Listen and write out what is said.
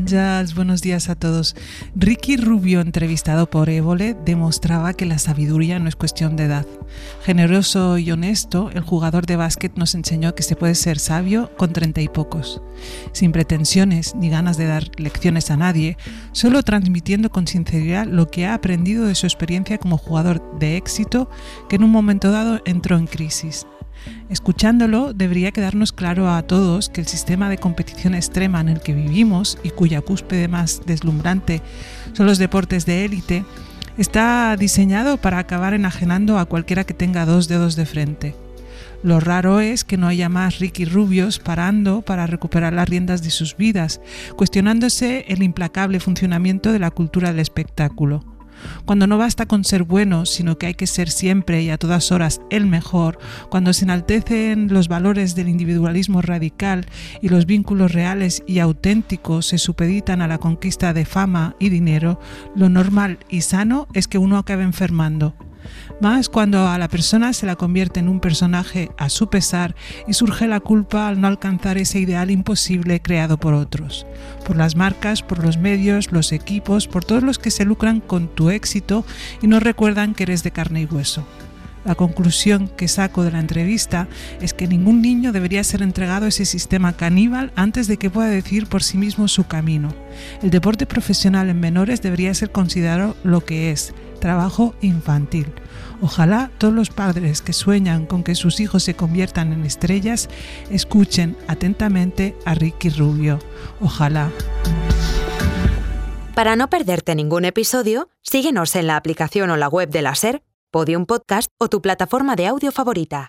Àngels, buenos días a todos. Ricky Rubio, entrevistado por Évole, demostraba que la sabiduría no es cuestión de edad. Generoso y honesto, el jugador de básquet nos enseñó que se puede ser sabio con 30 y pocos, sin pretensiones ni ganas de dar lecciones a nadie, solo transmitiendo con sinceridad lo que ha aprendido de su experiencia como jugador de éxito que en un momento dado entró en crisis. Escuchándolo, debería quedarnos claro a todos que el sistema de competición extrema en el que vivimos y cuya cúspide más deslumbrante son los deportes de élite, está diseñado para acabar enajenando a cualquiera que tenga dos dedos de frente. Lo raro es que no haya más Ricky Rubios parando para recuperar las riendas de sus vidas, cuestionándose el implacable funcionamiento de la cultura del espectáculo. Cuando no basta con ser bueno, sino que hay que ser siempre y a todas horas el mejor, cuando se enaltecen los valores del individualismo radical y los vínculos reales y auténticos se supeditan a la conquista de fama y dinero, lo normal y sano es que uno acabe enfermando. Más cuando a la persona se la convierte en un personaje a su pesar y surge la culpa al no alcanzar ese ideal imposible creado por otros, por las marcas, por los medios, los equipos, por todos los que se lucran con tu éxito y no recuerdan que eres de carne y hueso. La conclusión que saco de la entrevista es que ningún niño debería ser entregado a ese sistema caníbal antes de que pueda decidir por sí mismo su camino. El deporte profesional en menores debería ser considerado lo que es: trabajo infantil. Ojalá todos los padres que sueñan con que sus hijos se conviertan en estrellas escuchen atentamente a Ricky Rubio. Ojalá. Para no perderte ningún episodio, síguenos en la aplicación o la web de la SER, Podium Podcast o tu plataforma de audio favorita.